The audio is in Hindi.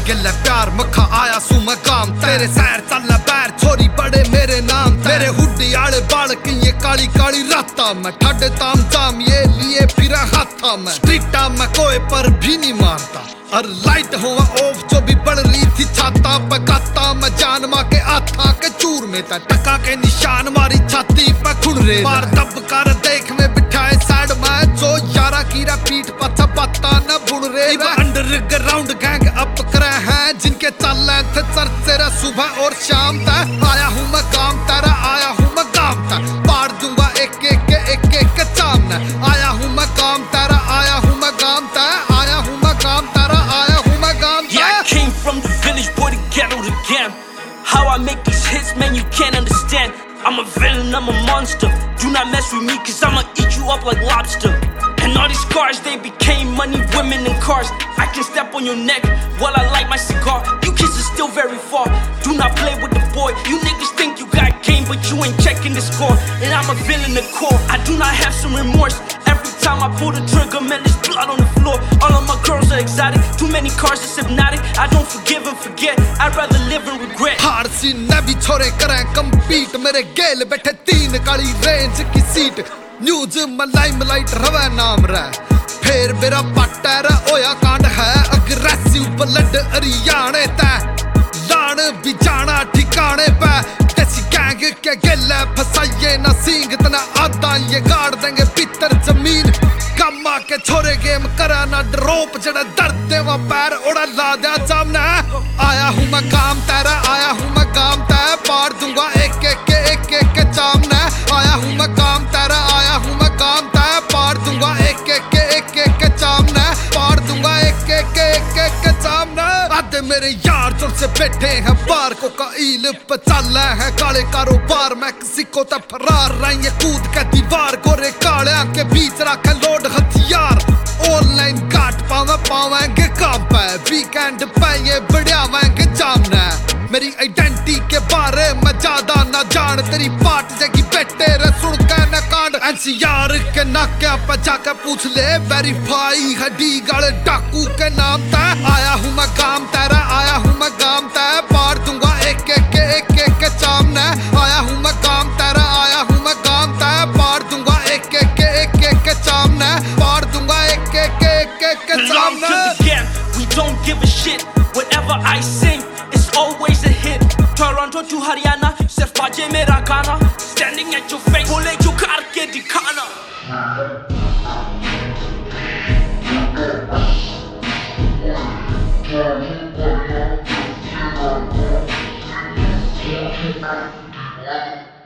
गिल प्यार मखा आया सू मकाम तेरे सैर चल पैर छोरी बड़े मेरे नाम तेरे हुड्डी आले बाल की ये काली काली राता मैं ठड ताम ताम ये लिए फिर हाथा मैं स्ट्रीटा मैं कोई पर भी नहीं मारता और लाइट हुआ ऑफ जो भी बढ़ रही थी छाता पकाता मैं जान माँ के आथा के चूर में था टका के निशान मारी छाती पे खुड़ रे मार दब कर देख में बिठाए साइड में जो यारा कीरा पीठ पथा पत्ता न बुड़ रे अंडरग्राउंड गैंग अप करे हैं जिनके चल थे चर्चे सुबह और शाम तक आया हूँ मैं काम तेरा आया हूँ मैं काम तक पाड़ दूंगा एक एक सामने आया हूँ मैं काम तेरा आया हूँ मैं काम तक आया हूँ मैं काम तेरा आया हूँ मैं काम तक Yeah, I came from the village, boy, the ghetto, the game. How I make these hits, man, you can't understand. I'm a villain, I'm a monster. Do not mess with me, cause I'ma eat you up like lobster. And all these cars, they became money, women, and cars. I can step on your neck while I light my cigar. You kids are still very far. Do not play with the boy. You niggas think you got game, but you ain't checking the score. And I'm a villain, the core. I do not have some remorse. Every time I pull the trigger, man, there's blood on the floor. All of my girls are exotic. Too many cars, it's hypnotic. I don't forgive and forget. I'd rather live in regret. हार सी नबी छोरे करें compete मेरे गेल बैठे 3 काली रेंज की सीट न्यूज मलाई मलाइट रवे नाम रे फिर मेरा पट्टा रे ओया कांड है अग्रेसिव ब्लड हरियाणे ते लान भी जाना ठिकाने पे देसी गैंग के गेले फसाइए ना सींग तना आधा ये गाड़ देंगे पितर जमीन कम्मा के छोरे गेम करा ना ड्रॉप जड़ा दर्द देवा पैर उड़ा ला दिया सामने आया हूँ मैं काम तेरा आया हूँ मैं काम तेरा पाड़ दूंगा एक एक सामने आया हूँ मैं काम तेरा आया हूँ मैं काम तेरा पाड़ दूंगा एक एक सामने पाड़ दूंगा एक सामने आधे मेरे यार जोर से बैठे हैं बार को काइल पे चल है काले कारोबार मैक्सिको तक फरार रही कूद के दीवार गोरे काले के बीच रखे लोड हथियार ऑनलाइन काट पावेंगे काम पे वीकेंड पे ये बढ़ियावेंगे जामना मेरी आइडेंटिटी के बारे में ज्यादा ना जान तेरी पार्ट जगी बेटे रे सुन के न कांड एनसीआर के नाके पे जाके पूछ ले वेरीफाई हड्डी गाले डाकू के नाम ते आया हूँ मैं काम तेरा आया हूँ मैं काम तेरा पाड़ दूंगा एक एक सामने आया हूँ मैं काम तेरा आया हूँ मैं काम तेरा पाड़ दूंगा एक एक सामने पाड़ दूंगा एक एक सामने We don't give a shit. Whatever I sing, it's always a hit. Toronto to Haryana, सिर्फ बाजे मेरा गाना. Standing at your face, बोले जो करके दिखाना. Yeah.